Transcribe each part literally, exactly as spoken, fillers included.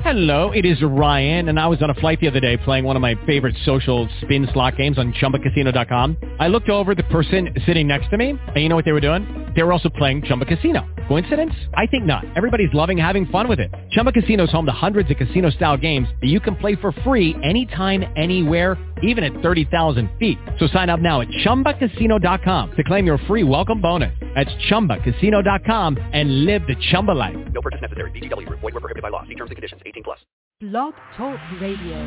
Hello, it is Ryan, and I was on a flight the other day playing one of my favorite social spin slot games on Chumba Casino dot com. I looked over at the person sitting next to me, and you know what they were doing? They were also playing Chumba Casino. Coincidence? I think not. Everybody's loving having fun with it. Chumba Casino is home to hundreds of casino-style games that you can play for free anytime, anywhere, even at thirty thousand feet. So sign up now at Chumba Casino dot com to claim your free welcome bonus. That's Chumba Casino dot com and live the Chumba life. No purchase necessary. V G W. Void where prohibited by law. See terms and conditions. eighteen plus. Blog Talk Radio.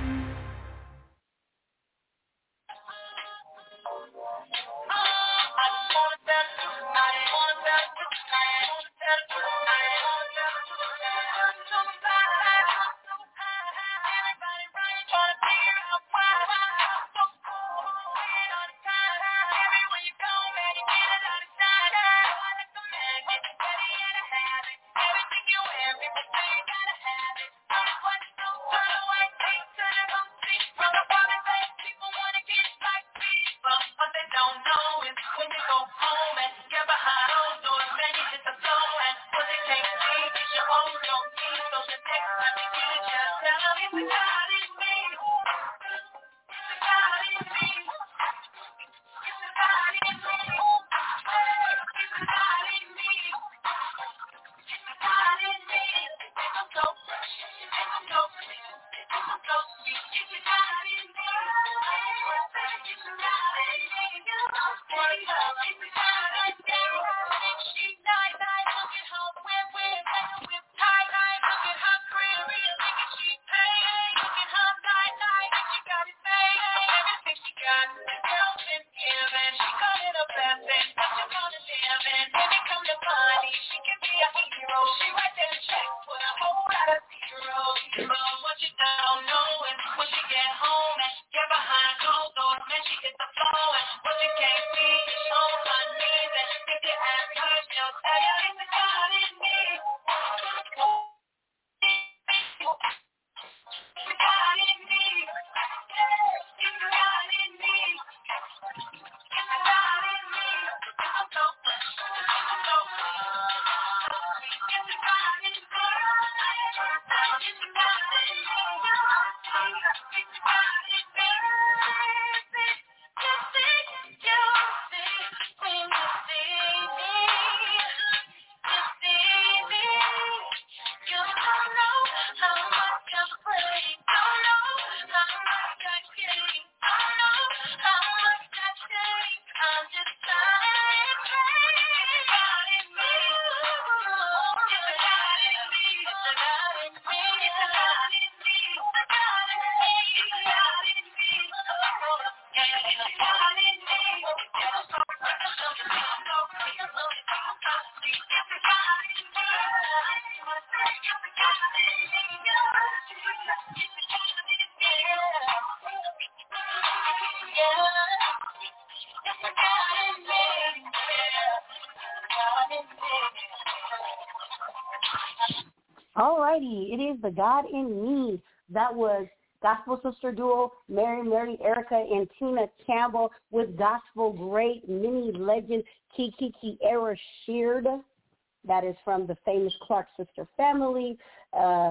Alrighty, it is the God in Me. That was gospel sister duo Mary, Mary, Erica, and Tina Campbell with gospel great mini legend Kiki Kiera Sheard. That is from the famous Clark sister family. Uh,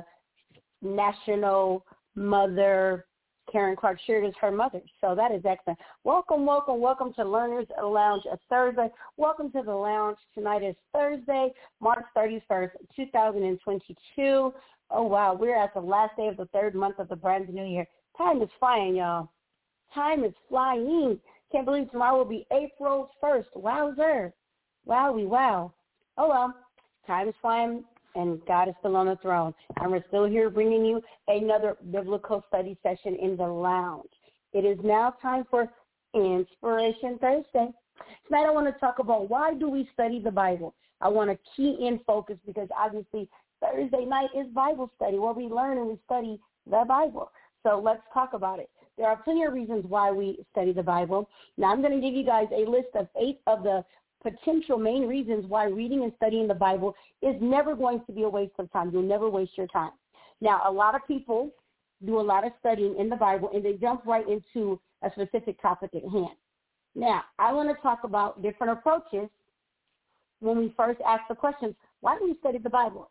national mother Karen Clark Sheard is her mother. So that is excellent. Welcome, welcome, welcome to Learners Lounge a Thursday. Welcome to the lounge. Tonight is Thursday, March thirty-first, twenty twenty-two. Oh, wow. We're at the last day of the third month of the brand new year. Time is flying, y'all. Time is flying. Can't believe tomorrow will be April first. Wowzer. Wowie, wow. Oh, well. Time is flying. And God is still on the throne. And we're still here bringing you another biblical study session in the lounge. It is now time for Inspiration Thursday. Tonight I want to talk about why do we study the Bible. I want to key in focus because obviously Thursday night is Bible study where we learn and we study the Bible. So let's talk about it. There are plenty of reasons why we study the Bible. Now I'm going to give you guys a list of eight of the potential main reasons why reading and studying the Bible is never going to be a waste of time. You'll never waste your time. Now, a lot of people do a lot of studying in the Bible, and they jump right into a specific topic at hand. Now, I want to talk about different approaches when we first ask the questions, why do we study the Bible?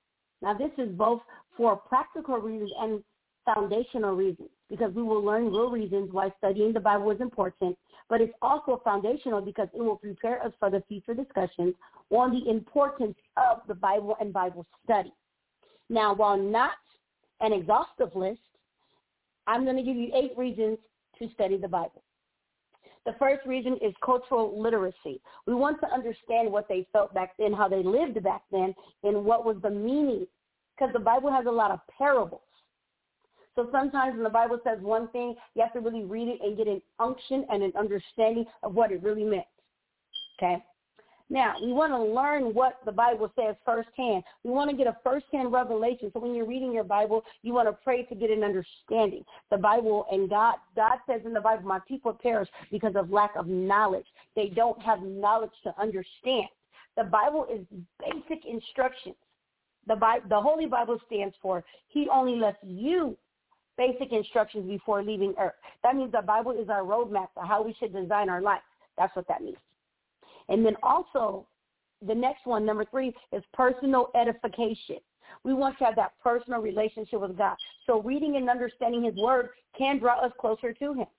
Now, this is both for practical reasons and foundational reasons, because we will learn real reasons why studying the Bible is important, but it's also foundational because it will prepare us for the future discussions on the importance of the Bible and Bible study. Now, while not an exhaustive list, I'm going to give you eight reasons to study the Bible. The first reason is cultural literacy. We want to understand what they felt back then, how they lived back then, and what was the meaning, because the Bible has a lot of parables. So sometimes when the Bible says one thing, you have to really read it and get an unction and an understanding of what it really meant. Okay? Now, we want to learn what the Bible says firsthand. We want to get a firsthand revelation. So when you're reading your Bible, you want to pray to get an understanding. The Bible and God, God says in the Bible, my people perish because of lack of knowledge. They don't have knowledge to understand. The Bible is basic instructions. The Bible, the Holy Bible stands for, He only lets you basic instructions before leaving earth. That means the Bible is our roadmap for how we should design our life. That's what that means. And then also, the next one, number three, is personal edification. We want to have that personal relationship with God. So reading and understanding His Word can draw us closer to Him.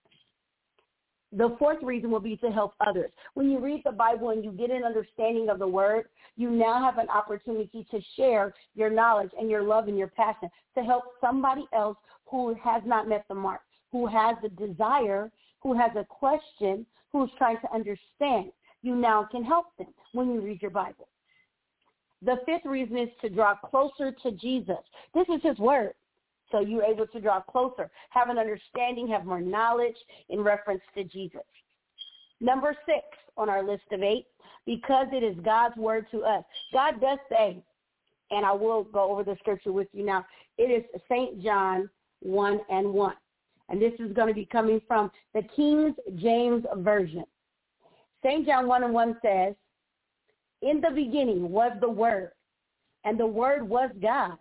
The fourth reason will be to help others. When you read the Bible and you get an understanding of the Word, you now have an opportunity to share your knowledge and your love and your passion to help somebody else who has not met the mark, who has a desire, who has a question, who's trying to understand. You now can help them when you read your Bible. The fifth reason is to draw closer to Jesus. This is His Word. So you're able to draw closer, have an understanding, have more knowledge in reference to Jesus. Number six on our list of eight, because it is God's word to us. God does say, and I will go over the scripture with you now, it is Saint John one and one. And this is going to be coming from the King James Version. Saint John one and one says, in the beginning was the Word, and the Word was God.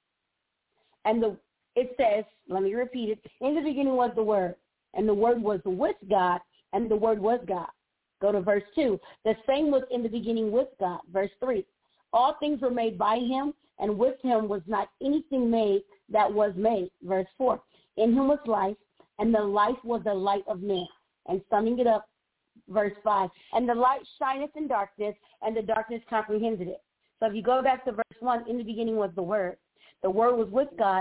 And the it says, let me repeat it, in the beginning was the Word, and the Word was with God, and the Word was God. Go to verse two. The same was in the beginning with God. Verse three. All things were made by Him, and with Him was not anything made that was made. Verse four. In Him was life, and the life was the light of men. And summing it up, verse five. And the light shineth in darkness, and the darkness comprehended it. So if you go back to verse one, in the beginning was the Word. The Word was with God,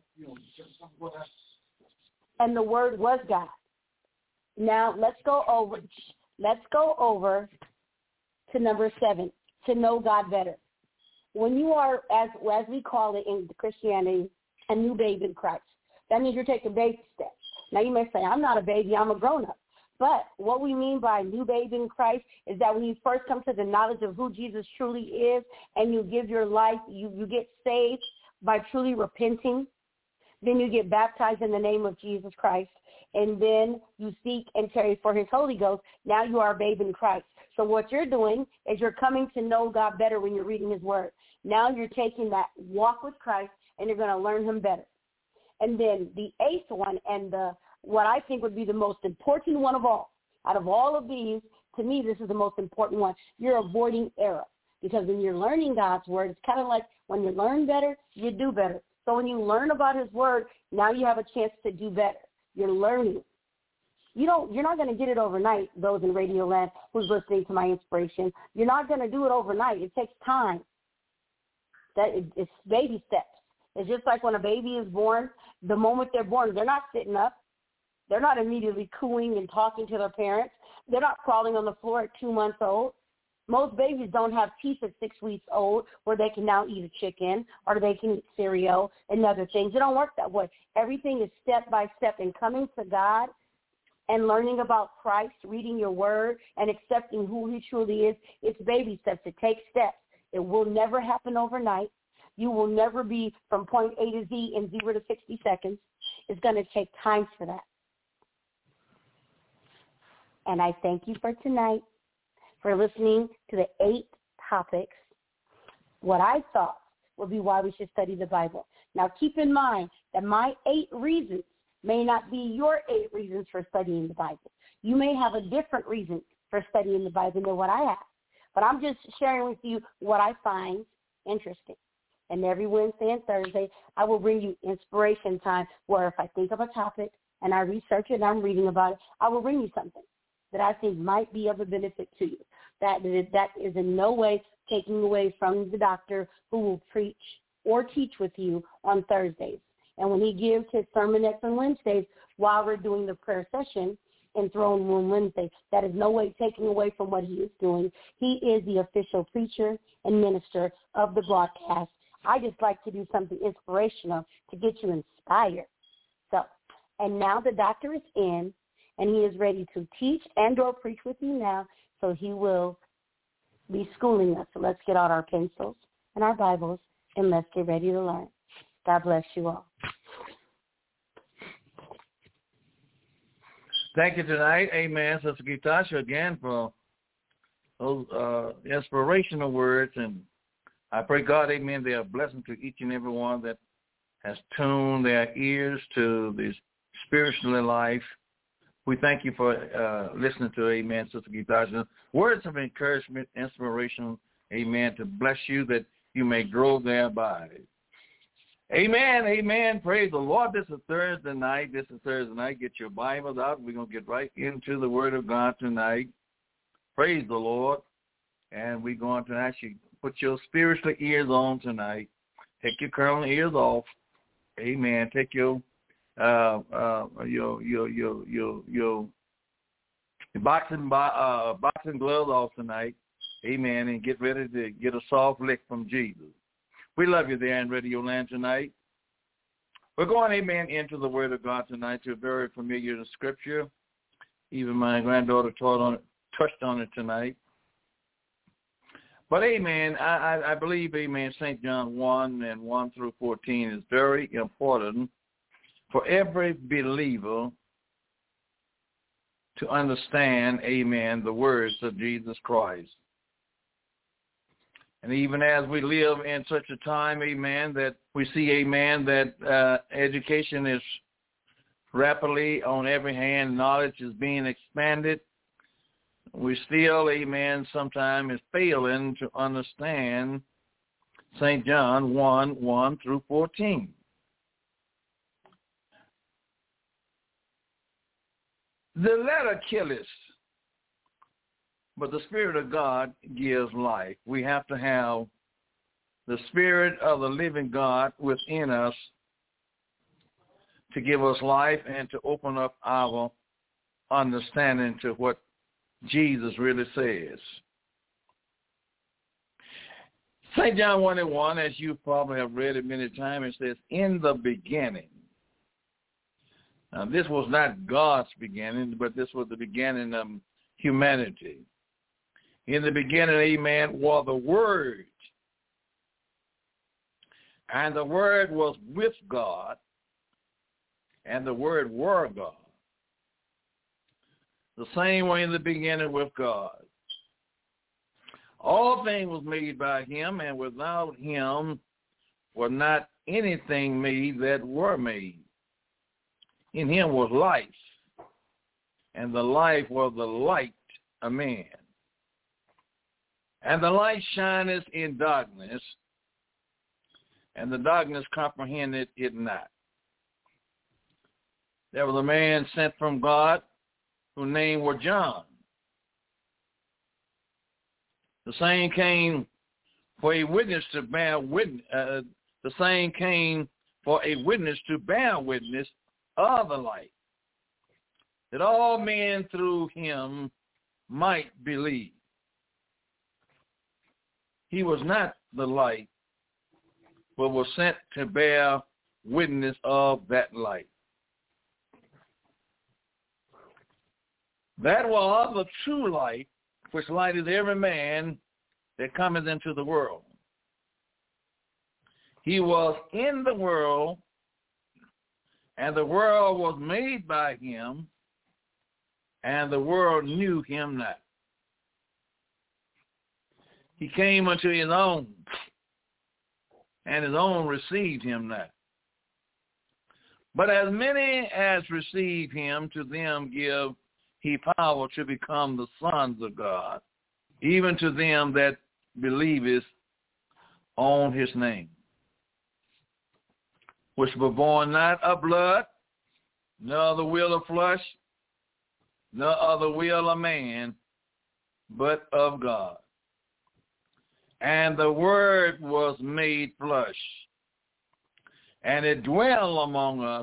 and the Word was God. Now let's go over. Let's go over to number seven, to know God better. When you are, as as we call it in Christianity, a new babe in Christ, that means you're taking baby steps. Now you may say, I'm not a baby, I'm a grown-up. But what we mean by new baby in Christ is that when you first come to the knowledge of who Jesus truly is, and you give your life, you, you get saved by truly repenting, then you get baptized in the name of Jesus Christ, and then you seek and tarry for His Holy Ghost. Now you are a babe in Christ. So what you're doing is you're coming to know God better when you're reading His Word. Now you're taking that walk with Christ, and you're going to learn Him better. And then the eighth one, and the what I think would be the most important one of all, out of all of these, to me this is the most important one. You're avoiding error. Because when you're learning God's Word, it's kind of like when you learn better, you do better. So when you learn about His Word, now you have a chance to do better. You're learning. You don't, you're not going to get it overnight, those in Radio Land who's listening to my inspiration. You're not going to do it overnight. It takes time. That It's baby steps. It's just like when a baby is born, the moment they're born, they're not sitting up. They're not immediately cooing and talking to their parents. They're not crawling on the floor at two months old. Most babies don't have teeth at six weeks old where they can now eat a chicken or they can eat cereal and other things. It don't work that way. Everything is step by step, and coming to God and learning about Christ, reading your Word, and accepting who He truly is, it's baby steps. It takes steps. It will never happen overnight. You will never be from point A to Z in zero to sixty seconds. It's going to take time for that. And I thank you for tonight, for listening to the eight topics, what I thought would be why we should study the Bible. Now, keep in mind that my eight reasons may not be your eight reasons for studying the Bible. You may have a different reason for studying the Bible than what I have. But I'm just sharing with you what I find interesting. And every Wednesday and Thursday, I will bring you inspiration time where if I think of a topic and I research it and I'm reading about it, I will bring you something that I think might be of a benefit to you. That, that is in no way taking away from the doctor who will preach or teach with you on Thursdays. And when he gives his sermonettes on Wednesdays while we're doing the prayer session in Throne Room Wednesday, that is no way taking away from what he is doing. He is the official preacher and minister of the broadcast. I just like to do something inspirational to get you inspired. So, and now the doctor is in, and he is ready to teach and or preach with you now, so he will be schooling us. So let's get out our pencils and our Bibles, and let's get ready to learn. God bless you all. Thank you tonight. Amen, Sister Gitasha, again for those uh, inspirational words. And I pray, God, amen, they are a blessing to each and every one that has tuned their ears to this spiritual life. We thank you for uh, listening to, amen, Sister Gitasha. Words of encouragement, inspiration, amen, to bless you that you may grow thereby. Amen, amen. Praise the Lord. This is Thursday night. This is Thursday night. Get your Bibles out. We're going to get right into the Word of God tonight. Praise the Lord. And we're going to actually put your spiritual ears on tonight. Take your curling ears off. Amen. Take your uh, uh, your your your your your boxing uh, boxing gloves off tonight. Amen. And get ready to get a soft lick from Jesus. We love you there in Radio Land tonight. We're going, amen, into the Word of God tonight. You're very familiar to Scripture. Even my granddaughter taught on it, touched on it tonight. But, amen, I, I, I believe, amen, Saint John one and one through fourteen is very important for every believer to understand, amen, the words of Jesus Christ. And even as we live in such a time, amen, that we see, amen, that uh, education is rapidly on every hand, knowledge is being expanded, we still, amen, sometimes is failing to understand Saint John one, one through fourteen. The letter killeth, but the Spirit of God gives life. We have to have the Spirit of the living God within us to give us life and to open up our understanding to what Jesus really says. Saint John one and one, as you probably have read it many times, it says, in the beginning. Now, this was not God's beginning, but this was the beginning of humanity. In the beginning, amen, was the Word. And the Word was with God. And the Word were God. The same way in the beginning with God. All things was made by him, and without him was not anything made that were made. In him was life, and the life was the light of man. And the light shineth in darkness, and the darkness comprehended it not. There was a man sent from God, whose name was John. The same came for a witness to bear witness. Uh, the same came for a witness to bear witness of the light, that all men through him might believe. He was not the light, but was sent to bear witness of that light. That was the true light, which lighteth every man that cometh into the world. He was in the world, and the world was made by him, and the world knew him not. He came unto his own, and his own received him not. But as many as receive him, to them give he power to become the sons of God, even to them that believeth on his name. which were born not of blood, nor of the will of flesh, nor of the will of man, but of God. And the Word was made flesh, and it dwelt among us,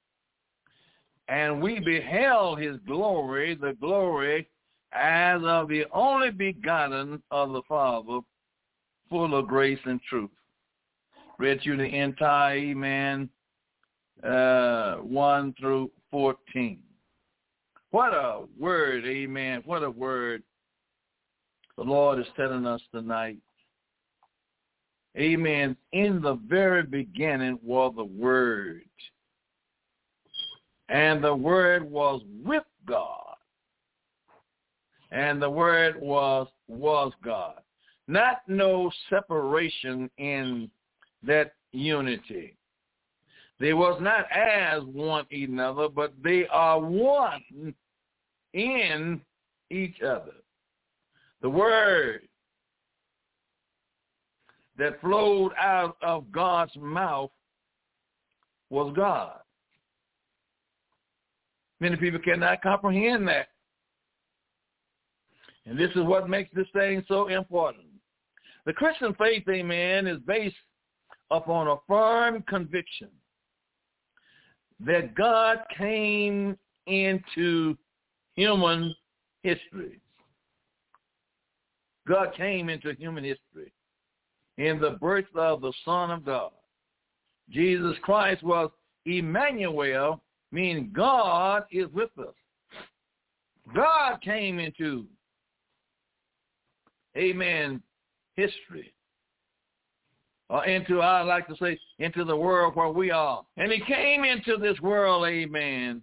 and we beheld his glory, the glory as of the only begotten of the Father, full of grace and truth. Read you the entire, amen, uh, one through fourteen. What a word, amen, what a word the Lord is telling us tonight. Amen. In the very beginning was the Word, and the Word was with God, and the Word was was God. Not no separation in that unity. They was not as one another, but they are one in each other. The Word that flowed out of God's mouth was God. Many people cannot comprehend that. And this is what makes this thing so important. The Christian faith, amen, is based upon a firm conviction that God came into human history. God came into human history in the birth of the Son of God. Jesus Christ was Emmanuel, meaning God is with us. God came into, amen, history. Or into, I like to say, into the world where we are. And he came into this world, amen,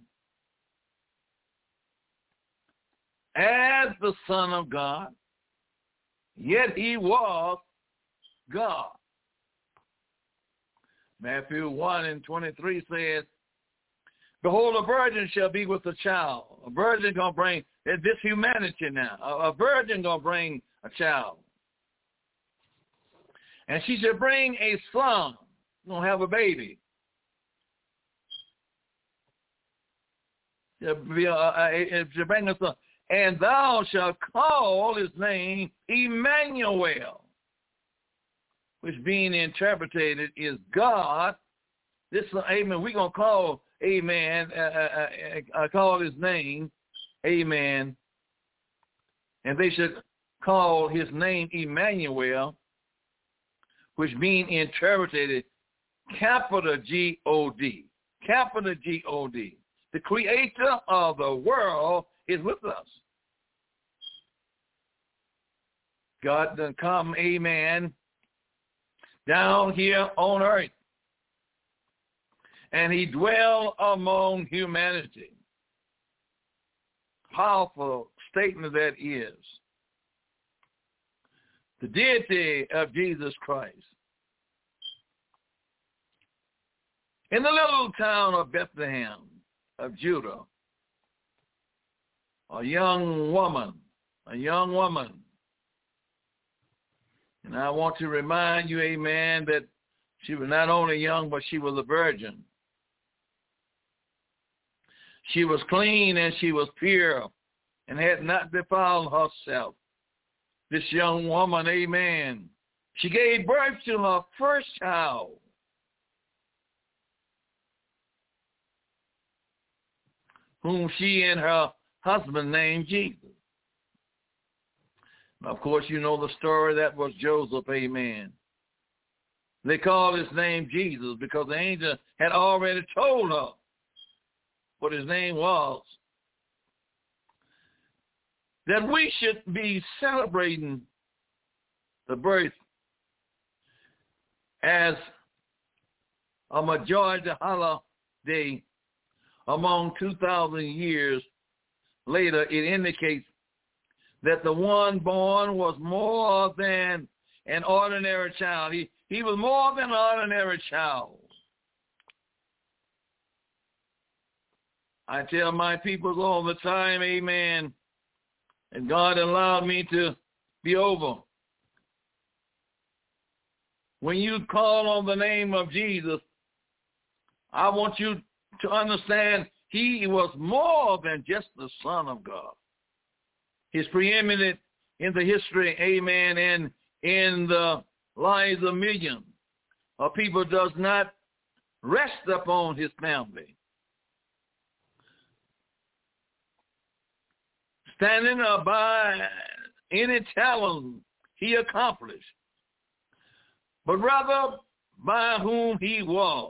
as the Son of God, yet he was God. Matthew one and twenty-three says, behold, a virgin shall be with a child. A virgin going to bring, this humanity now, a, a virgin going to bring a child. And she shall bring a son, going to have a baby. She'll, be a, a, a, she'll bring a son. And thou shalt call his name Emmanuel, which being interpreted is God. This, amen, we're going to call, amen, uh, uh, uh, call his name, amen, and they should call his name Emmanuel, which being interpreted capital G O D, capital G O D. The creator of the world is with us. God done come, amen, down here on earth, and he dwell among humanity. Powerful statement that is. The deity of Jesus Christ. In the little town of Bethlehem of Judah, a young woman, a young woman, and I want to remind you, amen, that she was not only young, but she was a virgin. She was clean and she was pure and had not defiled herself. This young woman, amen, she gave birth to her first child. Whom she and her husband named Jesus. Now, of course, you know the story. That was Joseph, amen. They called his name Jesus because the angel had already told her what his name was. That we should be celebrating the birth as a majority holiday among two thousand years later. It indicates that the one born was more than an ordinary child. He, he was more than an ordinary child. I tell my people all the time, amen, and God allowed me to be over. When you call on the name of Jesus, I want you to understand he was more than just the Son of God. He's preeminent in the history, amen, and in the lives of millions of people does not rest upon his family. Standing by any talent he accomplished, but rather by whom he was.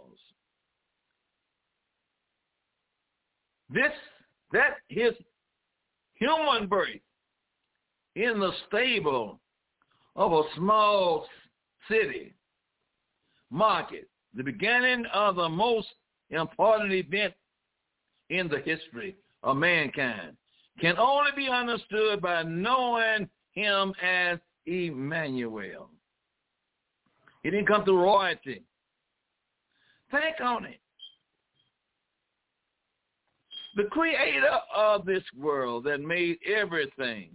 This, that his human birth in the stable of a small city, market, the beginning of the most important event in the history of mankind, can only be understood by knowing him as Emmanuel. He didn't come through royalty. Think on it. The creator of this world that made everything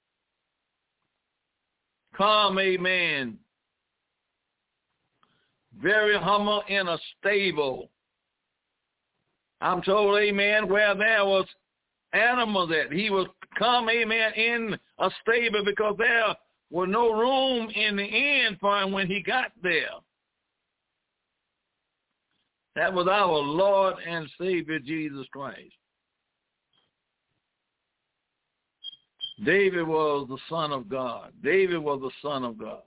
come, amen, very humble in a stable. I'm told, amen, where there was animals that he was come, amen, in a stable because there was no room in the inn for him when he got there. That was our Lord and Savior, Jesus Christ. David was the Son of God. David was the Son of God.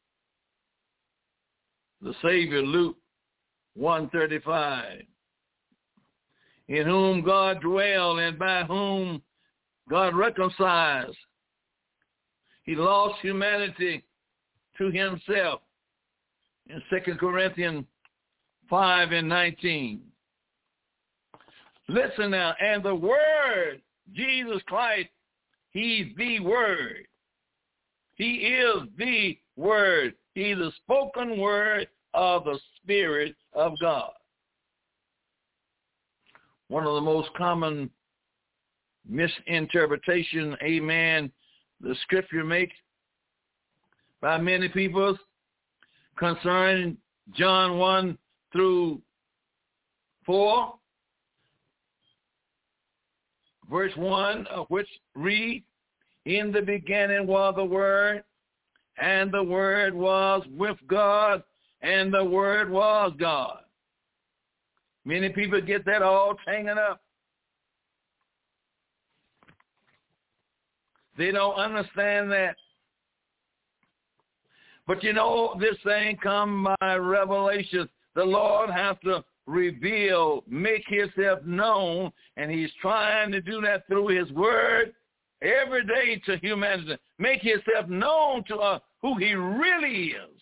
The Savior, Luke one thirty-five, in whom God dwelled and by whom God reconciles. He lost humanity to himself in Second Corinthians five and nineteen. Listen now, and the Word, Jesus Christ, he's the Word. He is the Word. He's the spoken word of the Spirit of God. One of the most common misinterpretation, amen, the Scripture makes by many people concerning John one through four, verse one, of which read, in the beginning was the Word, and the Word was with God, and the Word was God. Many people get that all tangled up. They don't understand that. But you know, this thing come by revelation. The Lord has to reveal, make himself known, and he's trying to do that through his word every day to humanity. Make himself known to us who he really is.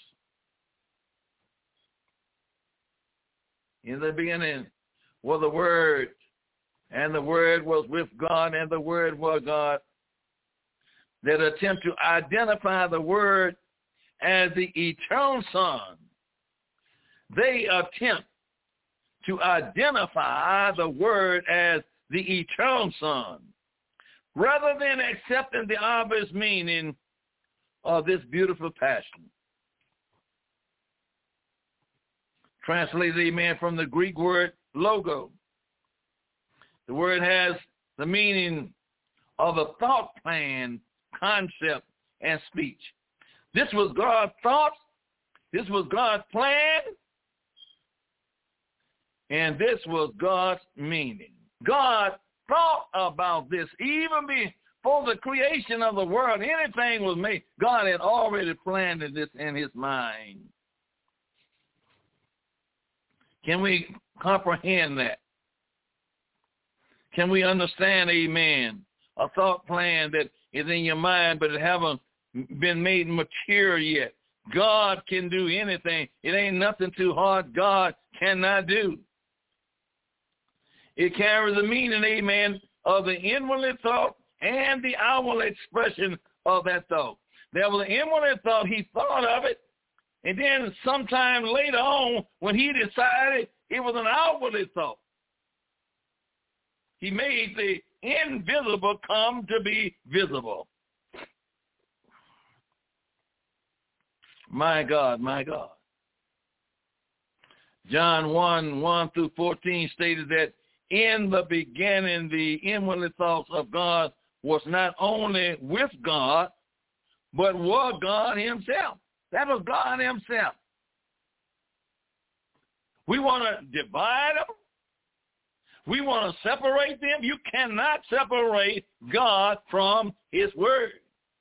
In the beginning was the Word, and the Word was with God, and the Word was God. That attempt to identify the Word as the eternal Son. They attempt to identify the Word as the eternal Son, rather than accepting the obvious meaning of this beautiful passion. Translated, amen, from the Greek word logo. The word has the meaning of a thought plan, concept, and speech. This was God's thought. This was God's plan. And this was God's meaning. God thought about this even before the creation of the world. Anything was made. God had already planned this in his mind. Can we comprehend that? Can we understand, amen, a thought plan that is in your mind but it haven't been made mature yet? God can do anything. It ain't nothing too hard God cannot do. It carries the meaning, amen, of the inwardly thought and the outward expression of that thought. There was an inwardly thought, he thought of it, and then sometime later on, when he decided, it was an outwardly thought. He made the invisible come to be visible. My God, my God. John one, one through fourteen stated that in the beginning, the inwardly thoughts of God was not only with God, but was God himself. That was God himself. We want to divide them. We want to separate them. You cannot separate God from his word.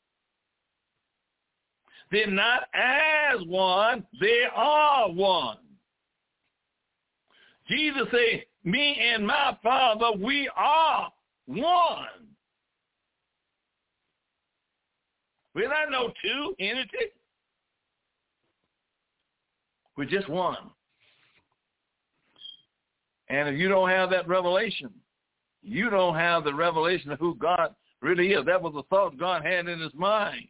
They're not as one, they are one. Jesus said, me and my Father, we are one. We're not no two entity. We're just one. And if you don't have that revelation, you don't have the revelation of who God really is. That was the thought God had in his mind.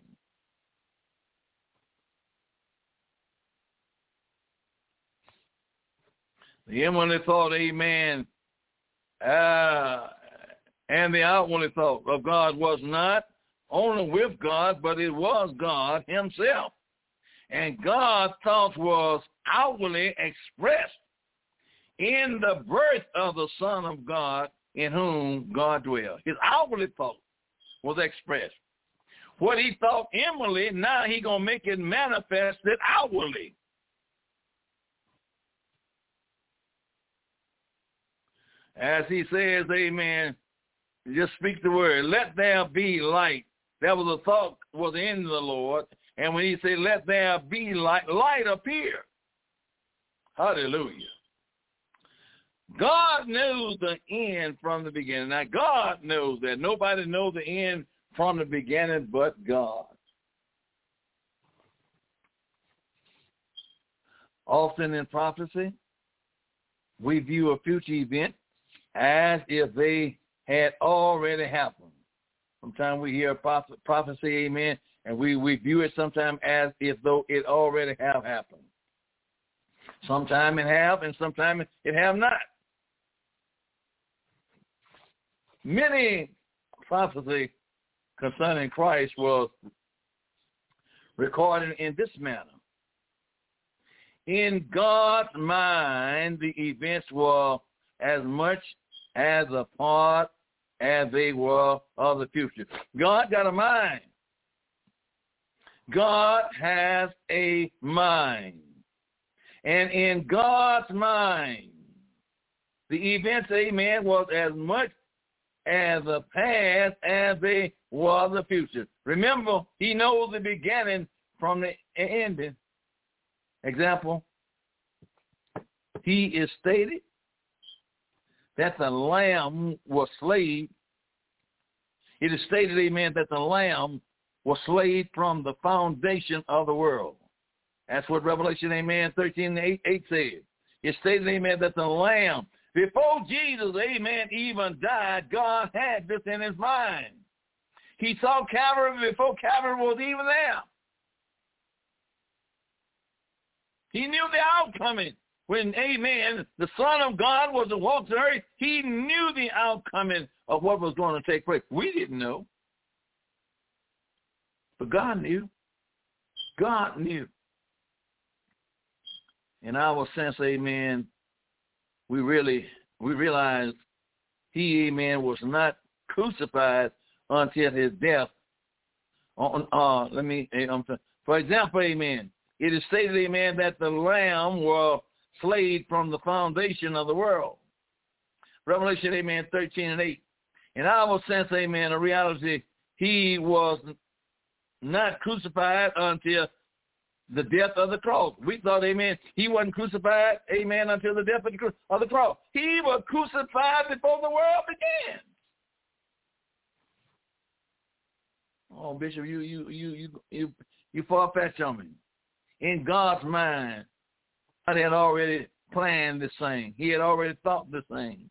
The inwardly thought, amen, uh, and the outwardly thought of God was not only with God, but it was God himself. And God's thought was outwardly expressed in the birth of the Son of God in whom God dwelt. His outwardly thought was expressed. What he thought inwardly, now he's going to make it manifested outwardly. As he says, amen, just speak the word. Let there be light. That was a thought was in the Lord. And when he said, let there be light, light appeared. Hallelujah. God knows the end from the beginning. Now, God knows that. Nobody knows the end from the beginning but God. Often in prophecy, we view a future event as if they had already happened. Sometimes we hear prophecy, amen, and we, we view it sometimes as if though it already have happened. Sometimes it have, and sometimes it have not. Many prophecy concerning Christ was recorded in this manner. In God's mind, the events were as much as a part as they were of the future. God got a mind. God has a mind. And in God's mind, the events, amen, was as much as the past as they were the future. Remember, he knows the beginning from the ending. Example, he is stated that the lamb was slain. It is stated, amen, that the lamb was slain from the foundation of the world. That's what Revelation, amen, thirteen and eight, eight says. It stated, amen, that the lamb, before Jesus, amen, even died, God had this in his mind. He saw Calvary before Calvary was even there. He knew the outcome. When, amen, the Son of God was to walk the earth, he knew the outcome of what was going to take place. We didn't know. But God knew. God knew. In our sense, amen, we really, we realize he, amen, was not crucified until his death. On, uh, let me, um, for example, amen, it is stated, amen, that the lamb was slain from the foundation of the world. Revelation, amen, thirteen and eight. In our sense, amen, in reality, he was not crucified until the death of the cross. We thought, amen, he wasn't crucified, amen, until the death of the, of the cross. He was crucified before the world began. Oh, Bishop, you you you you you you far-fetched on me. In God's mind, God had already planned this thing. He had already thought this thing.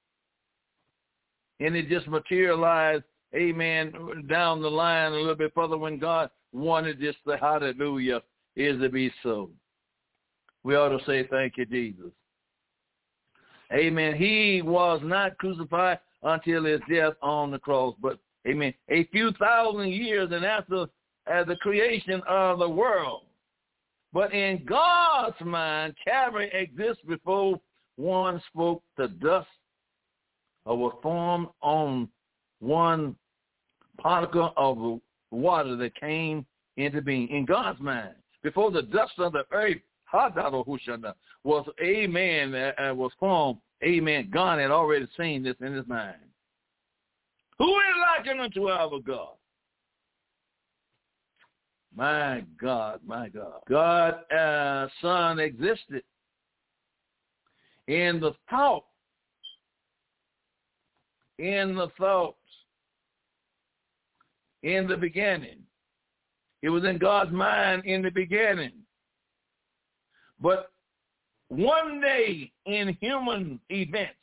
And it just materialized, amen, down the line a little bit further when God wanted just the hallelujah is to be so. We ought to say thank you, Jesus. Amen. He was not crucified until his death on the cross. But, amen, a few thousand years and after uh, the creation of the world, But in God's mind, Calvary exists before one spoke the dust or was formed on one particle of water that came into being. In God's mind, before the dust of the earth was, amen, uh, was formed, amen, God had already seen this in his mind. Who is likened unto our God? My God, my God. God, uh, Son existed in the thought, in the thoughts, in the beginning. It was in God's mind in the beginning. But one day in human events,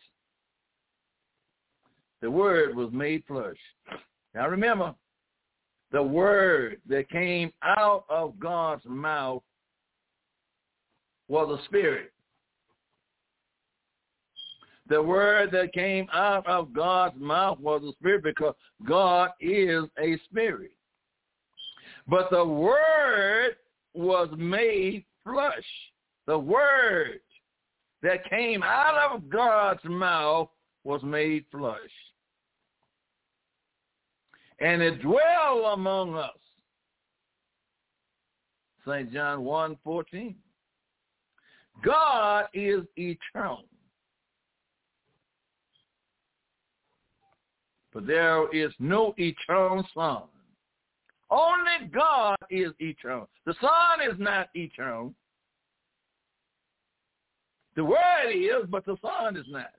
the Word was made flesh. Now remember, the Word that came out of God's mouth was a spirit. The Word that came out of God's mouth was a spirit, because God is a spirit. But the Word was made flesh. The Word that came out of God's mouth was made flesh. And it dwelled among us. Saint John one fourteen. God is eternal. But there is no eternal Son. Only God is eternal. The Son is not eternal. The Word is, but the Son is not.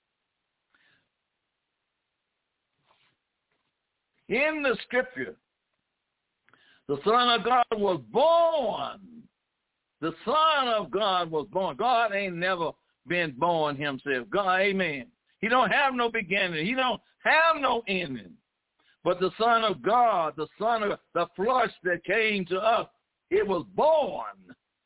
In the Scripture, the Son of God was born. The Son of God was born. God ain't never been born himself. God, amen. He don't have no beginning. He don't have no ending. But the Son of God, the Son of the flesh that came to us, it was born.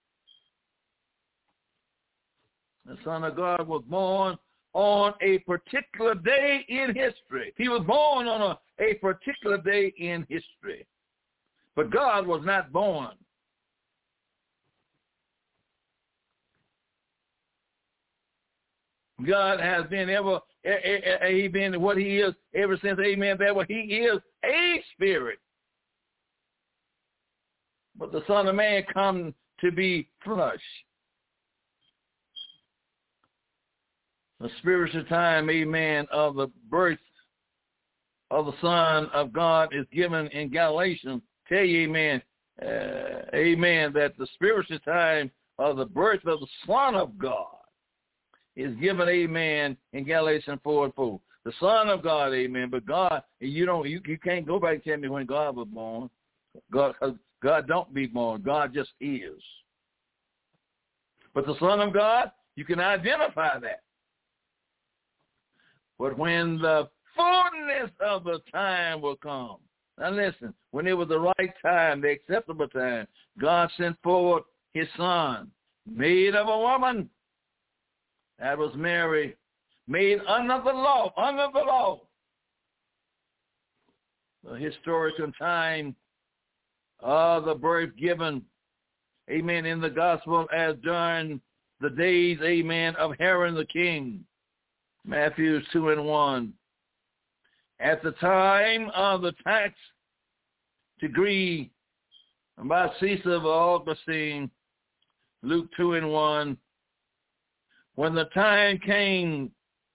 The Son of God was born on a particular day in history. He was born on a, a particular day in history. But God was not born. God has been ever, he been what he is ever since, amen, that what he is a spirit. But the Son of Man come to be flesh. The spiritual time, amen, of the birth of the Son of God is given in Galatians. Tell you, amen, uh, amen, that the spiritual time of the birth of the Son of God is given, amen, in Galatians four and four. The Son of God, amen, but God, you don't, you, you can't go back and tell me when God was born. God, God don't be born. God just is. But the Son of God, you can identify that. But when the fullness of the time will come, now listen, when it was the right time, the acceptable time, God sent forward his Son, made of a woman. That was Mary, made under the law, under the law. The historical time of the birth given, amen, in the gospel as during the days, amen, of Herod the king. Matthew two and one. At the time of the tax degree by Caesar of Augustine, Luke two and one. When the time came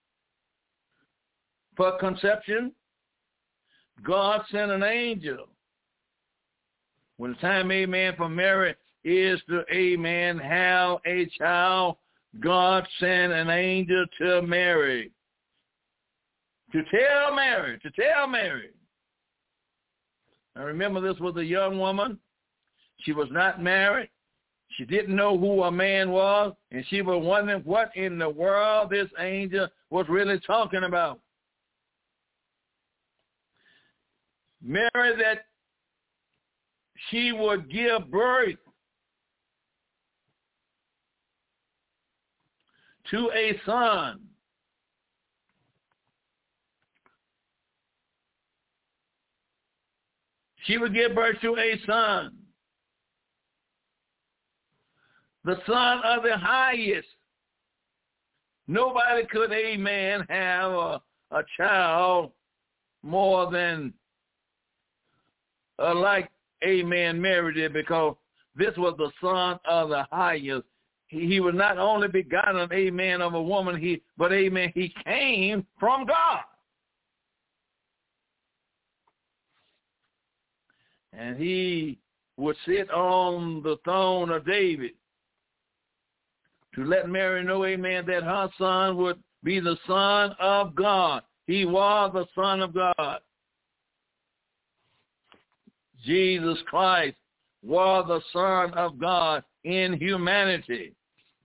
for conception, God sent an angel. When the time, amen, for Mary is to, amen, have a child, God sent an angel to Mary to tell Mary, to tell Mary. Now remember, this was a young woman. She was not married. She didn't know who a man was, and she was wondering what in the world this angel was really talking about. Mary, that she would give birth to a son. She would give birth to a son. the Son of the highest. Nobody could, amen, have a, a child more than uh, like, amen, Mary did, because this was the Son of the highest. He, he was not only begotten, amen, of a woman, he, but, amen, he came from God. And he would sit on the throne of David to let Mary know, amen, that her son would be the Son of God. He was the Son of God. Jesus Christ was the Son of God in humanity.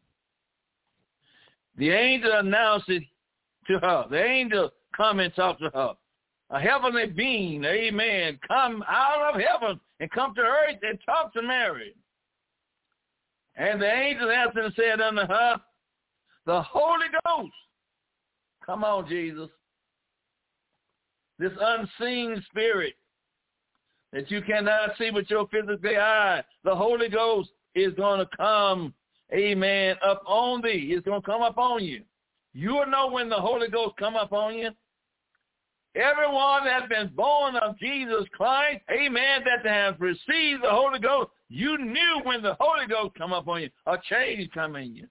The angel announced it to her. The angel come and talk to her. A heavenly being, amen, come out of heaven and come to earth and talk to Mary. And the angel answered and said unto her, the Holy Ghost, come on, Jesus, this unseen spirit that you cannot see with your physical eye, the Holy Ghost is going to come, amen, up on thee. It's going to come up on you. You'll know when the Holy Ghost come up on you. Everyone that's been born of Jesus Christ, amen, that have received the Holy Ghost, you knew when the Holy Ghost come up on you, a change come in you.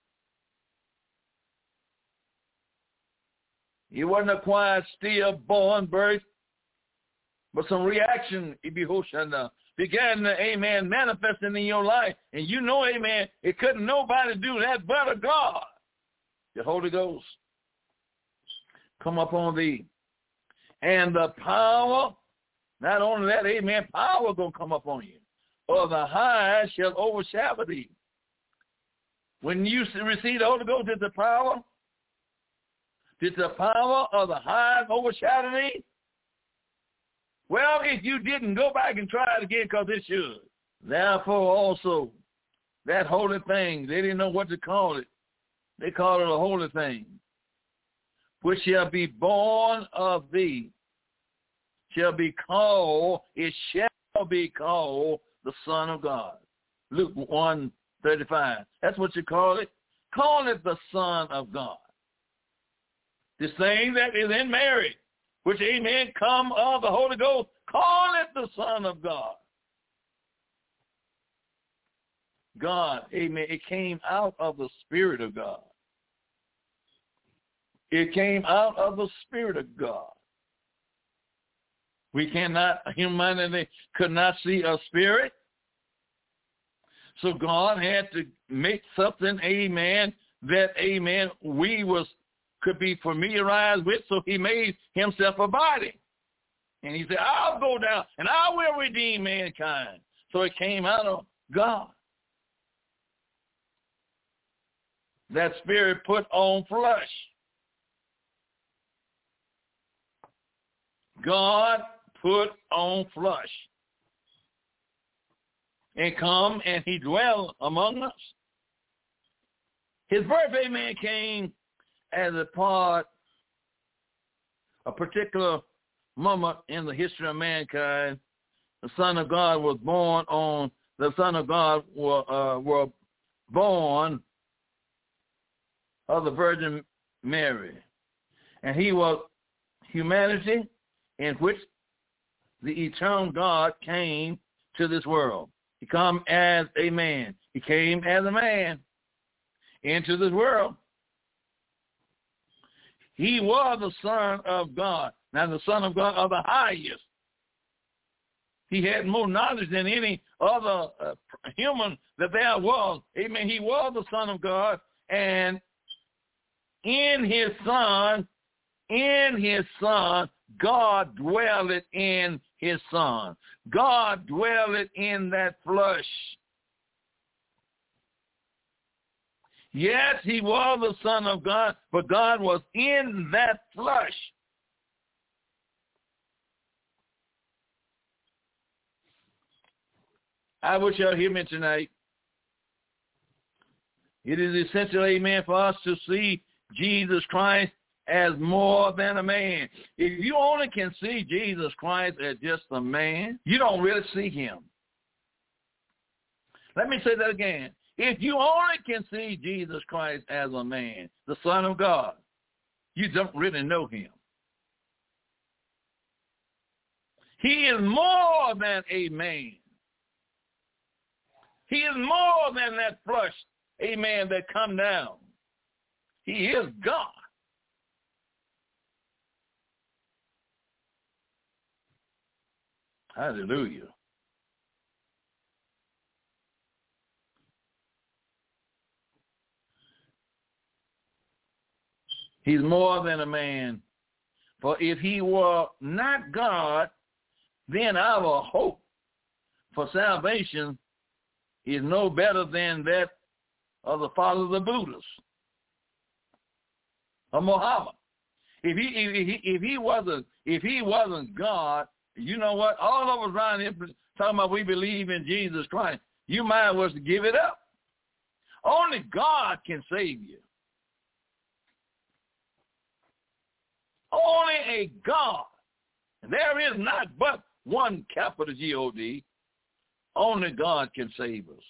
It wasn't a quiet, stillborn birth, but some reaction, began to, amen, manifesting in your life. And you know, amen, it couldn't nobody do that but a God. The Holy Ghost come upon thee. And the power, not only that, amen, power going to come upon you. Or the high shall overshadow thee. When you receive the Holy Ghost, did the power, did the power of the high overshadow thee? Well, if you didn't, go back and try it again, because it should. Therefore also, that holy thing, they didn't know what to call it. They called it a holy thing, which shall be born of thee, shall be called, it shall be called the Son of God. Luke one thirty-five. That's what you call it. Call it the Son of God. This thing that is in Mary, which, amen, come of the Holy Ghost, call it the Son of God. God, amen, it came out of the Spirit of God. It came out of the Spirit of God. We cannot, humanity could not see a spirit. So God had to make something, amen, that, amen, we was could be familiarized with, so he made himself a body. And he said, I'll go down and I will redeem mankind. So it came out of God. That spirit put on flesh. God put on flesh and come and he dwelled among us. His birth, amen, came as a part, a particular moment in the history of mankind. The Son of God was born on, the Son of God were, uh, were born of the Virgin Mary. And he was humanity in which the eternal God came to this world. He came as a man. He came as a man into this world. He was the Son of God. Now, the Son of God of the highest. He had more knowledge than any other uh, human that there was. Amen. He was the Son of God. And in his Son, in his Son, God dwelled in his Son. God dwelled in that flesh. Yes, he was the Son of God, but God was in that flesh. I wish y'all hear me tonight. It is essential, amen, for us to see Jesus Christ as more than a man. If you only can see Jesus Christ as just a man, you don't really see him. Let me say that again. If you only can see Jesus Christ as a man, the Son of God, you don't really know him. He is more than a man. He is more than that flesh, amen, that come down. He is God. Hallelujah. He's more than a man. For if he were not God, then our hope for salvation is no better than that of the followers of Buddhists or Muhammad. If he if he if he wasn't if he wasn't God, you know what? All of us around here talking about we believe in Jesus Christ. You might as well give it up. Only God can save you. Only a God. There is not but one capital G O D. Only God can save us.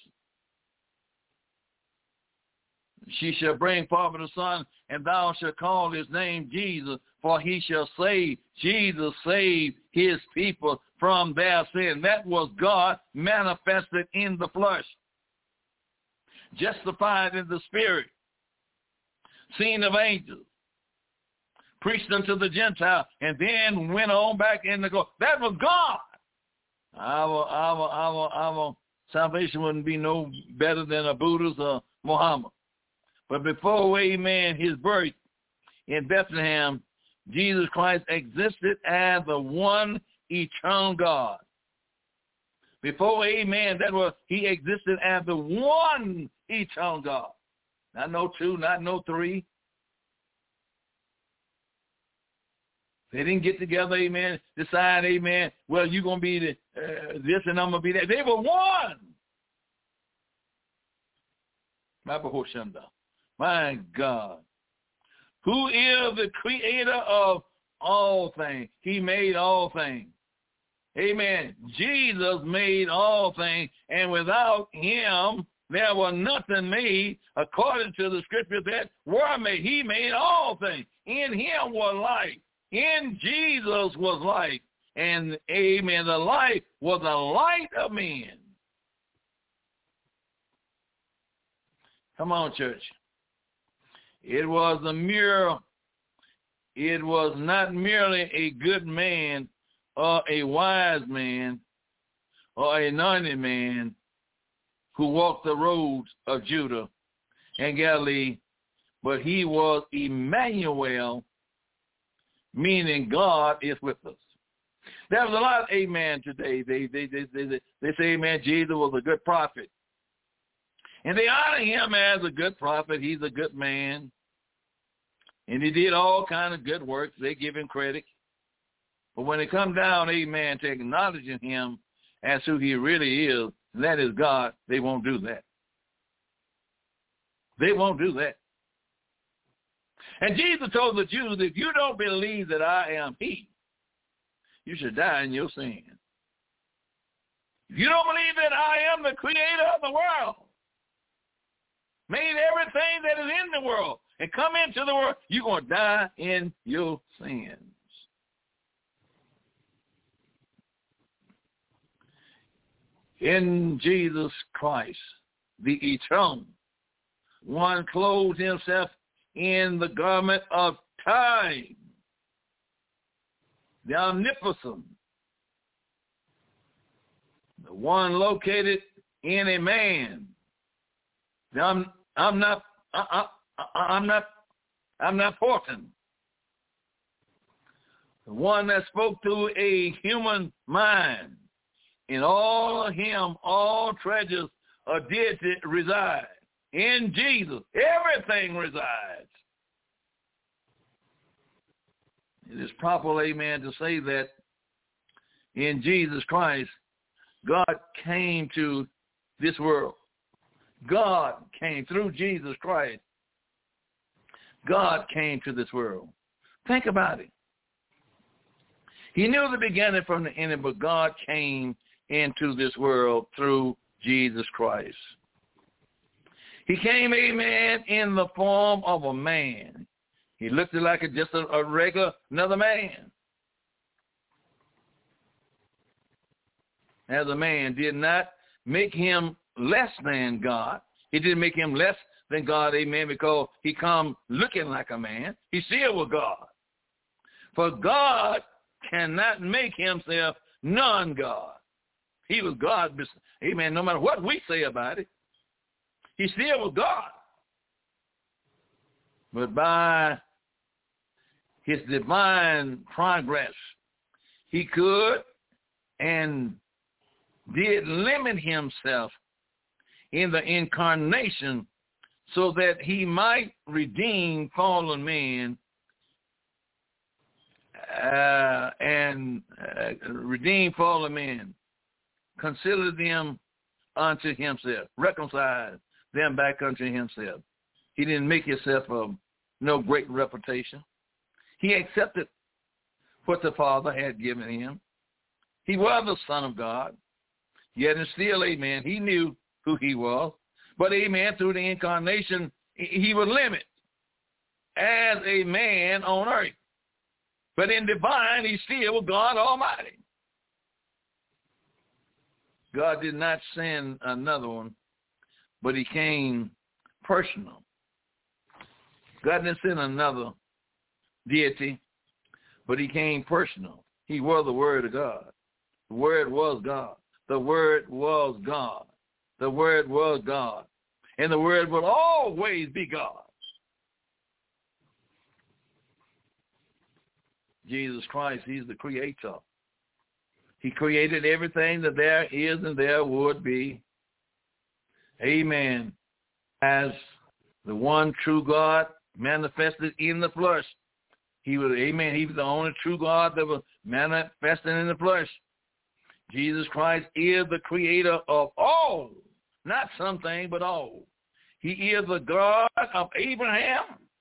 She shall bring forth a son, and thou shalt call his name Jesus, for he shall save. Jesus saved his people from their sin. That was God manifested in the flesh, justified in the spirit, seen of angels, preached unto the Gentiles, and then went on back in the glory. That was God. Our, our, our, our salvation wouldn't be no better than a Buddha's or Muhammad. But before, amen, his birth in Bethlehem, Jesus Christ existed as the one eternal God. Before, amen, that was, he existed as the one eternal God. Not no two, not no three. They didn't get together, amen, decide, amen, well, you're going to be the, uh, this and I'm going to be that. They were one. My God. Who is the creator of all things? He made all things. Amen. Jesus made all things, and without him, there was nothing made according to the scripture that were made. He made all things. In him was life. In Jesus was life. And, amen, the life was the light of men. Come on, church. It was a mere, it was not merely a good man or a wise man or a anointed man who walked the roads of Judah and Galilee, but he was Emmanuel, meaning God is with us. There was a lot of amen today. They they they they, they, they say, amen, Jesus was a good prophet. And they honor him as a good prophet. He's a good man. And he did all kind of good works. They give him credit. But when it comes down, amen, to acknowledging him as who he really is, and that is God, they won't do that. They won't do that. And Jesus told the Jews, if you don't believe that I am he, you should die in your sin. If you don't believe that I am the creator of the world, made everything that is in the world, and come into the world, you're going to die in your sins. In Jesus Christ, the eternal one clothed himself in the garment of time, the omnipotent, the one located in a man. I'm, I'm not, I, I, I'm not, I'm not important. The one that spoke to a human mind. In all of him, all treasures of deity reside. In Jesus, everything resides. It is proper, amen, to say that in Jesus Christ, God came to this world. God came through Jesus Christ. God came to this world. Think about it. He knew the beginning from the ending, but God came into this world through Jesus Christ. He came, amen, in the form of a man. He looked like a, just a, a regular, another man. As a man, did not make him less than God. He didn't make him less than God, amen, because he come looking like a man. He still was God. For God cannot make himself non-God. He was God, amen, no matter what we say about it. He still was God. But by his divine progress, he could and did limit himself in the incarnation so that he might redeem fallen men uh, and uh, redeem fallen men, consider them unto himself, reconcile them back unto himself. He didn't make himself of no great reputation. He accepted what the Father had given him. He was the Son of God. Yet and still, amen, he knew who he was. But, amen, through the incarnation, he was limited as a man on earth. But in divine, he still was God Almighty. God did not send another one, but he came personal. God didn't send another deity, but he came personal. He was the Word of God. The Word was God. The Word was God. The Word was God. And the Word will always be God. Jesus Christ, he's the creator. He created everything that there is and there would be. Amen. As the one true God manifested in the flesh. He was, amen, he was the only true God that was manifested in the flesh. Jesus Christ is the creator of all, not something, but all. He is the God of Abraham.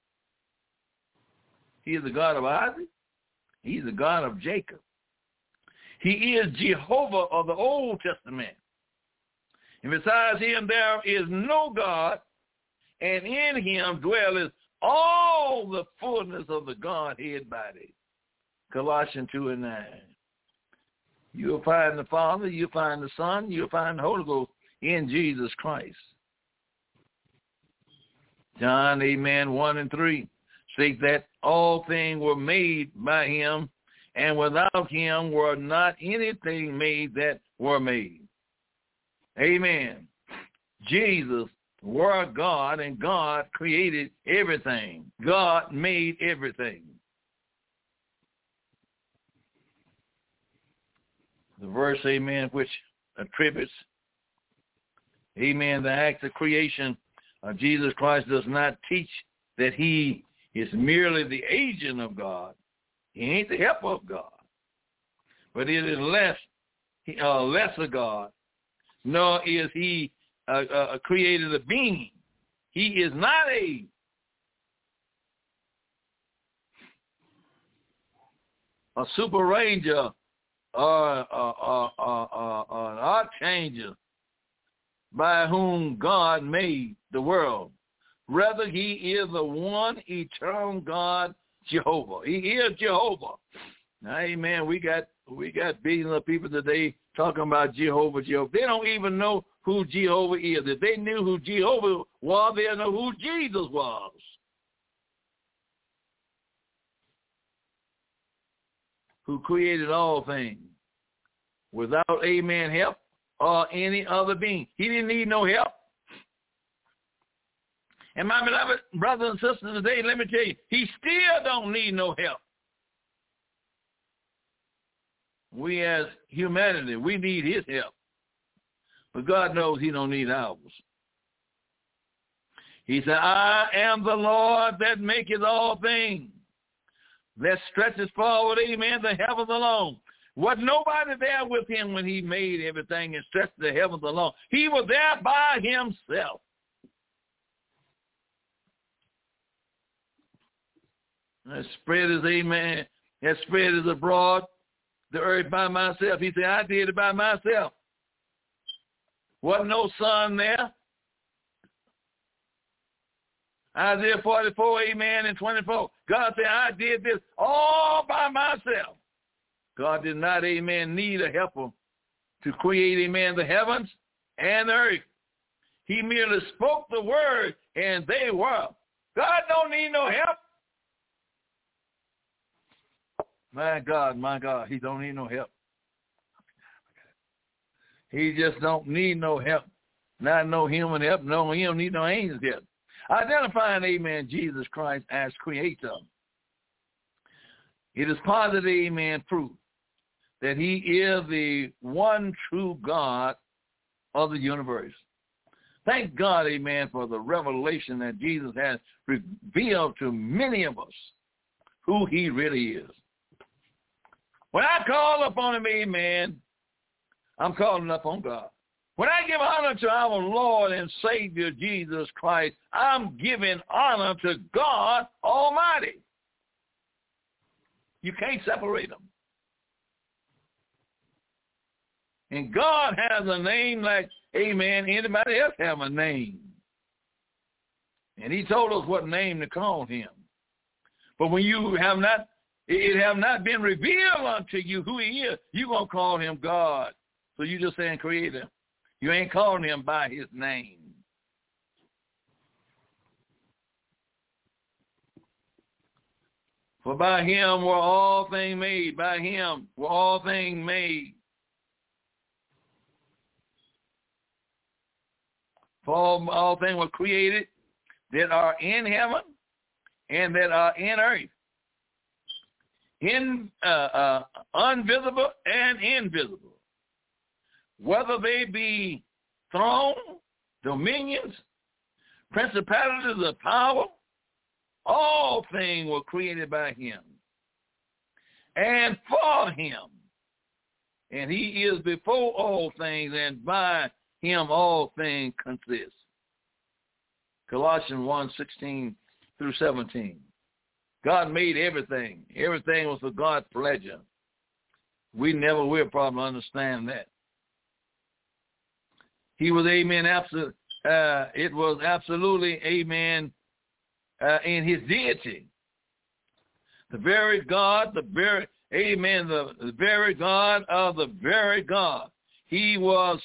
He is the God of Isaac. He's the God of Jacob. He is Jehovah of the Old Testament. And besides him, there is no God, and in him dwelleth all the fullness of the Godhead body. Colossians two and nine. You'll find the Father, you'll find the Son, you'll find the Holy Ghost in Jesus Christ. John, amen, one and three, say that all things were made by him, and without him were not anything made that were made. Amen. Jesus were God, and God created everything. God made everything. The verse, amen, which attributes, amen, the act of creation of Jesus Christ does not teach that he is merely the agent of God. He ain't the helper of God. But it is less, uh, lesser God, nor is he uh, uh, created a being. He is not a a super ranger or uh, uh, uh, uh, uh, an archangel by whom God made the world. Rather, he is the one eternal God, Jehovah. He is Jehovah. Now, amen. We got we got billions of people today talking about Jehovah, Jehovah. They don't even know who Jehovah is. If they knew who Jehovah was, they'll know who Jesus was. Who created all things without, amen, help or any other being. He didn't need no help. And my beloved brothers and sisters today, let me tell you, he still don't need no help. We as humanity, we need his help. But God knows he don't need ours. He said, I am the Lord that maketh all things, that stretches forward, amen, the heavens alone. Was nobody there with him when he made everything and stretched the heavens alone? He was there by himself. That spread is, amen, that spread is abroad the earth by myself. He said, I did it by myself. Wasn't no sun there. Isaiah forty-four, amen, and twenty-four. God said, I did this all by myself. God did not, amen, need a helper to create, amen, the heavens and the earth. He merely spoke the word, and they were. God don't need no help. My God, my God, he don't need no help. He just don't need no help. Not no human help. No, he don't need no angels help. Identifying, amen, Jesus Christ as creator. It is positive, amen, proof that he is the one true God of the universe. Thank God, amen, for the revelation that Jesus has revealed to many of us who he really is. When I call upon him, amen, I'm calling upon God. When I give honor to our Lord and Savior Jesus Christ, I'm giving honor to God Almighty. You can't separate them. And God has a name like, amen, anybody else have a name. And he told us what name to call him. But when you have not, it have not been revealed unto you who he is, you're going to call him God. So you just saying creator. You ain't calling him by his name. For by him were all things made. By him were all things made. For all, all things were created that are in heaven and that are in earth. In uh, uh, invisible and invisible. Whether they be thrones, dominions, principalities of power, all things were created by him and for him. And he is before all things, and by him all things consist. Colossians one, sixteen through seventeen. God made everything. Everything was for God's pleasure. We never will probably understand that. He was, amen, absolute, uh, it was absolutely, amen, uh, in his deity. The very God, the very, amen, the, the very God of the very God. He was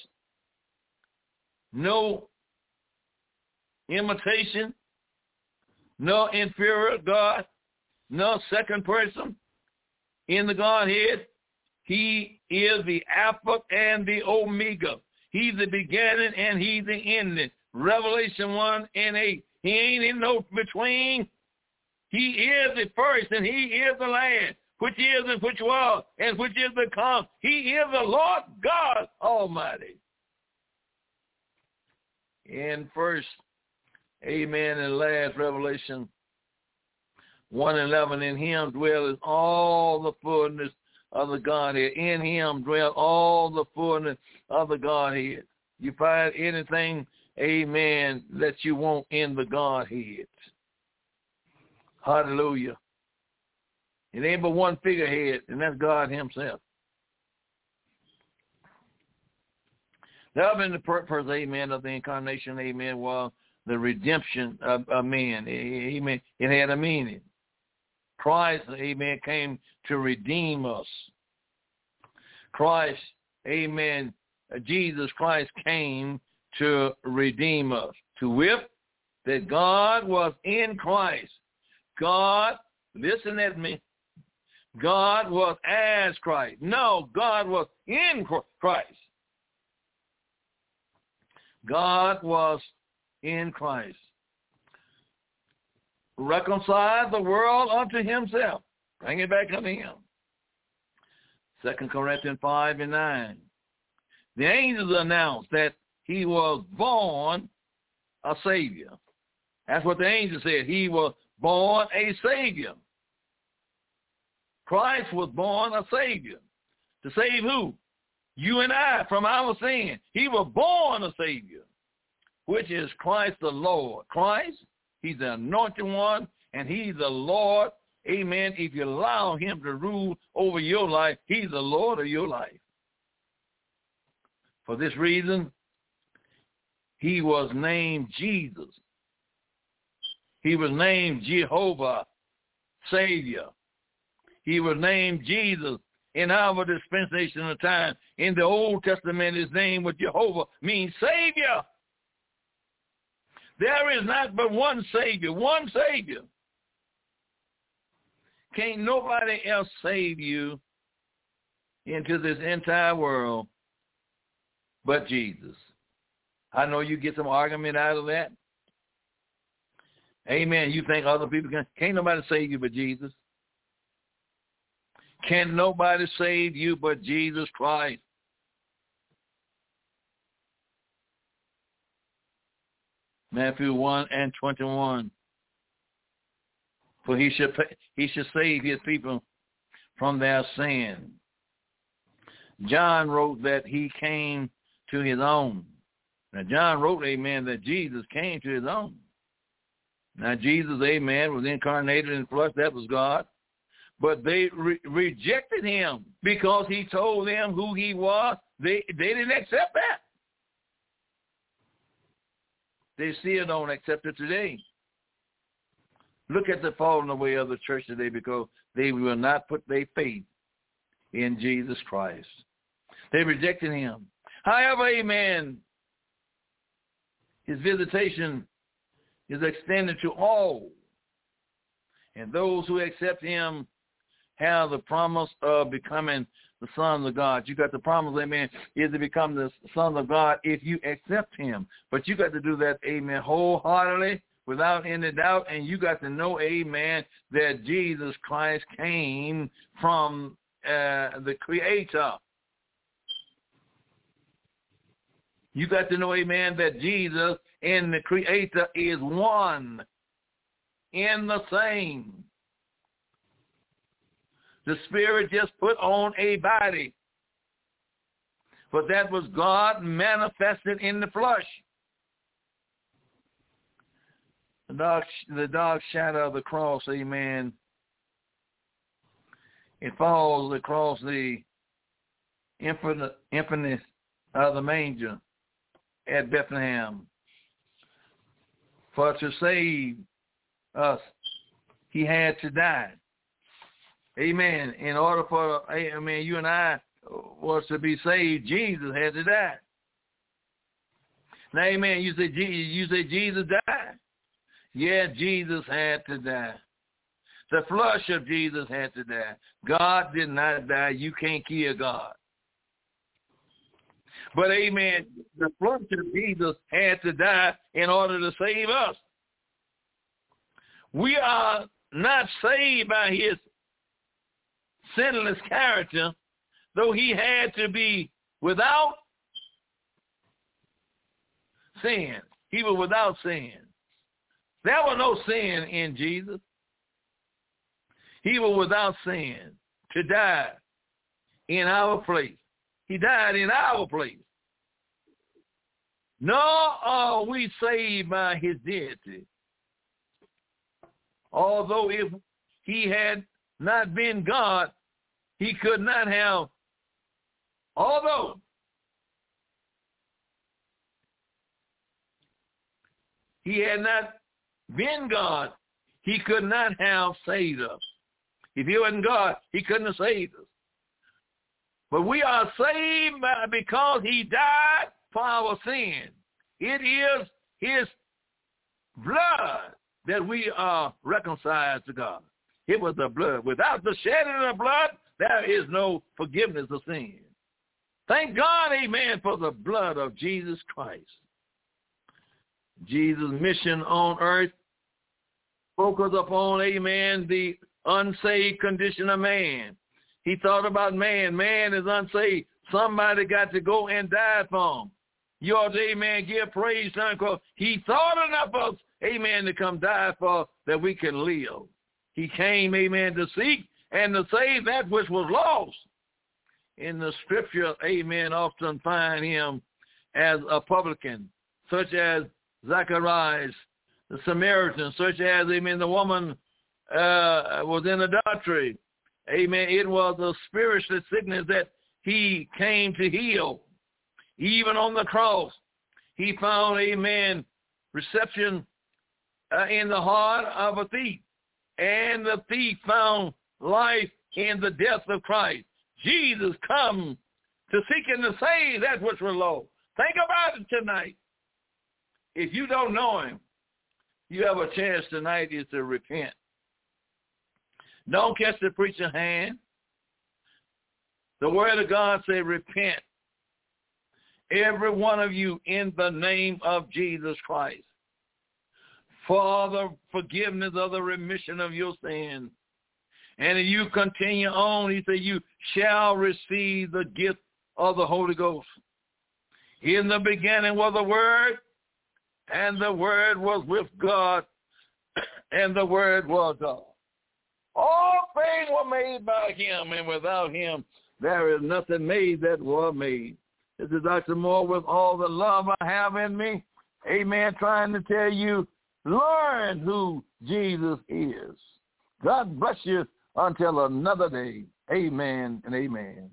no imitation, no inferior God, no second person in the Godhead. He is the Alpha and the Omega. He's the beginning and he's the ending. Revelation one and eight. He ain't in no between. He is the first and he is the last, which is and which was and which is to come. He is the Lord God Almighty. In first, amen, and last Revelation one eleven, in him dwelleth all the fullness of the Godhead. In him dwell all the fullness of the Godhead. You find anything, amen, that you want in the Godhead. Hallelujah. It ain't but one figurehead, and that's God himself. That been the purpose, amen, of the incarnation, amen, was the redemption of, of man. Amen. It had a meaning. Christ, amen, came to redeem us. Christ, amen, Jesus Christ came to redeem us. To wit, that God was in Christ. God, listen at me, God was as Christ. No, God was in Christ. God was in Christ. Reconcile the world unto himself. Bring it back unto him. Second Corinthians five and nine. The angels announced that he was born a Savior. That's what the angel said. He was born a Savior. Christ was born a Savior. To save who? You and I from our sin. He was born a Savior, which is Christ the Lord. Christ, he's the anointed one, and he's the Lord. Amen. If you allow him to rule over your life, he's the Lord of your life. For this reason, he was named Jesus. He was named Jehovah, Savior. He was named Jesus in our dispensation of time. In the Old Testament, his name was Jehovah, means Savior. There is not but one Savior, one Savior. Can't nobody else save you into this entire world but Jesus. I know you get some argument out of that. Amen. You think other people can. Can't nobody save you but Jesus. Can't nobody save you but Jesus Christ. Matthew one and twenty-one. For he should he should save his people from their sin. John wrote that he came to his own. Now John wrote, amen, that Jesus came to his own. Now Jesus, amen, was incarnated in flesh. That was God. But they re- rejected him because he told them who he was. They they didn't accept that. They still don't accept it today. Look at the falling away of the church today because they will not put their faith in Jesus Christ. They rejected him. However, amen, his visitation is extended to all. And those who accept him have the promise of becoming the sons of God. You got the promise, amen, is to become the sons of God if you accept him. But you got to do that, amen, wholeheartedly, without any doubt, and you got to know, amen, that Jesus Christ came from uh, the Creator. You got to know, amen, that Jesus and the Creator is one in the same. The Spirit just put on a body, but that was God manifested in the flesh. The dark, the dark shadow of the cross, amen, it falls across the infinite, infinite of the manger at Bethlehem. For to save us, he had to die. Amen. In order for, I mean, you and I was to be saved, Jesus had to die. Now, amen, you say, you say Jesus died. Yeah, Jesus had to die. The flesh of Jesus had to die. God did not die. You can't kill God. But, amen, the flesh of Jesus had to die in order to save us. We are not saved by his sinless character, though he had to be without sin. He was without sin. There was no sin in Jesus. He was without sin to die in our place. He died in our place. Nor are we saved by his deity. Although if he had not been God, he could not have, although he had not been God, he could not have saved us. If he wasn't God, he couldn't have saved us. But we are saved by, because he died for our sin. It is his blood that we are reconciled to God. It was the blood. Without the shedding of blood, there is no forgiveness of sin. Thank God, amen, for the blood of Jesus Christ. Jesus' mission on earth focused upon, amen, the unsaved condition of man. He thought about man. Man is unsaved. Somebody got to go and die for him. You ought to, amen, give praise to him because he thought enough of us, amen, to come die for that we can live. He came, amen, to seek and to save that which was lost. In the scripture, amen, often find him as a publican, such as Zacharias, the Samaritan, such as, amen, the woman uh, was in adultery. Amen. It was a spiritual sickness that he came to heal. Even on the cross, he found, amen, reception uh, in the heart of a thief, and the thief found life in the death of Christ. Jesus come to seek and to save that which was lost. Think about it tonight. If you don't know him, you have a chance tonight is to repent. Don't catch the preacher's hand. The word of God say repent. Every one of you in the name of Jesus Christ. For the forgiveness of the remission of your sins. And if you continue on, he said, you shall receive the gift of the Holy Ghost. In the beginning was the Word, and the Word was with God, and the Word was God. All things were made by him, and without him there is nothing made that was made. This is Doctor Moore with all the love I have in me. Amen. Trying to tell you, learn who Jesus is. God bless you until another day. Amen and amen.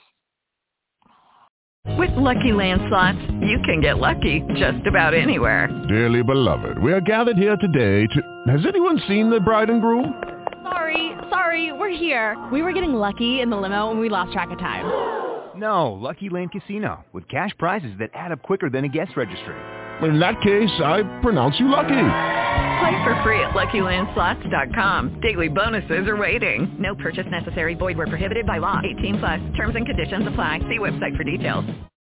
With Lucky Land Slots, you can get lucky just about anywhere. Dearly beloved, we are gathered here today to... Has anyone seen the bride and groom? Sorry, sorry, we're here. We were getting lucky in the limo and we lost track of time. No, Lucky Land Casino, with cash prizes that add up quicker than a guest registry. In that case, I pronounce you lucky. Play for free at Lucky Land Slots dot com. Daily bonuses are waiting. No purchase necessary. Void where prohibited by law. eighteen plus. Terms and conditions apply. See website for details.